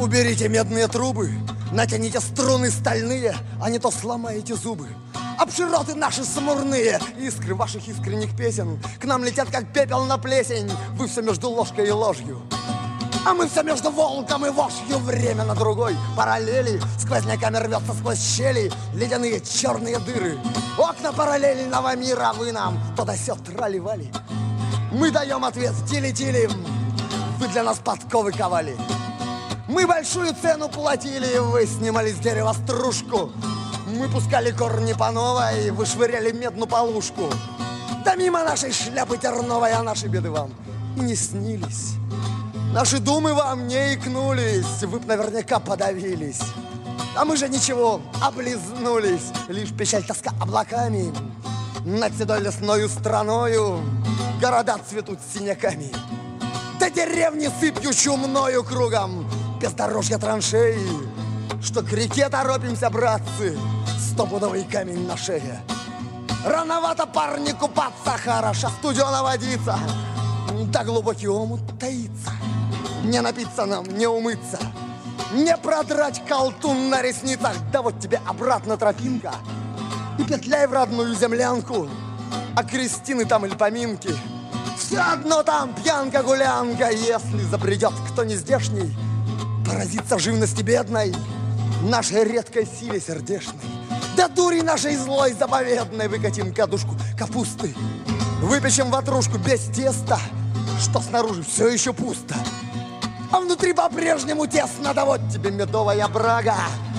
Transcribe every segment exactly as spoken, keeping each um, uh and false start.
Уберите медные трубы, натяните струны стальные, а не то сломаете зубы. Обшироты наши самурные, искры ваших искренних песен к нам летят, как пепел на плесень. Вы все между ложкой и ложью, а мы все между волком и вошью. Время на другой параллели, сквозняками рвется сквозь щели ледяные черные дыры. Окна параллельного мира, вы нам то да сё трали-вали. Мы даем ответ тили-тили, вы для нас подковы ковали. Мы большую цену платили, вы снимали с дерева стружку. Мы пускали корни по новой, вы швыряли медную полушку. Да мимо нашей шляпы терновой, а наши беды вам и не снились. Наши думы вам не икнулись, вы б наверняка подавились. А мы же ничего, облизнулись, лишь печаль, тоска облаками. Над седой лесною страною города цветут синяками. Да деревни сыпью чумною кругом, бездорожья траншеи. Что к реке торопимся, братцы, стопудовый камень на шее. Рановато, парни, купаться, хороша студена водиться. Да глубокий омут таится, не напиться нам, не умыться, не продрать колтун на ресницах. Да вот тебе обратно тропинка, и петляй в родную землянку. А крестины там или поминки, все одно там пьянка-гулянка. Если забредет кто не здешний, поразится живности бедной, нашей редкой силе сердечной. Да дури нашей злой заповедной выкатим кадушку капусты, выпечем ватрушку без теста, что снаружи все еще пусто, а внутри по-прежнему тесно. Да вот тебе медовая брага,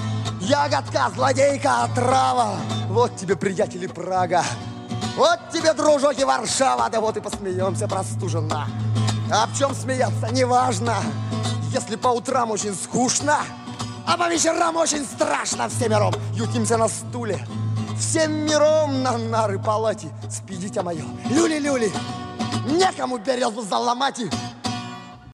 ягодка, злодейка, отрава. Вот тебе, приятели, Прага. Вот тебе, дружок, и Варшава. Да вот и посмеемся простуженно. А в чем смеяться, неважно. Если по утрам очень скучно, а по вечерам очень страшно, всем миром ютимся на стуле, всем миром на нары палати спи, дитя мое, люли-люли. Некому березу заломать,